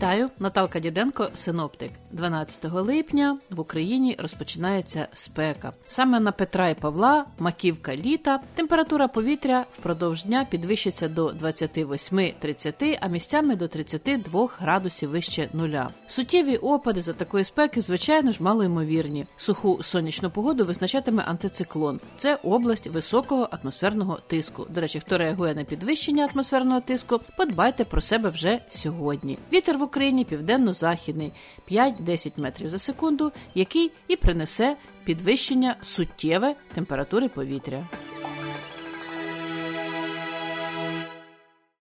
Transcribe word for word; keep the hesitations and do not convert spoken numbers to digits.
Вітаю, Наталка Діденко, синоптик. дванадцятого липня в Україні розпочинається спека. Саме на Петра і Павла, маківка літа, температура повітря впродовж дня підвищиться до двадцять вісім - тридцять, а місцями до тридцять два градусів вище нуля. Суттєві опади за такої спеки, звичайно ж, малоймовірні. Суху сонячну погоду визначатиме антициклон. Це область високого атмосферного тиску. До речі, хто реагує на підвищення атмосферного тиску, подбайте про себе вже сьогодні. Вітер в Україні південно-західний п'ять-десять метрів за секунду, який і принесе підвищення суттєве температури повітря.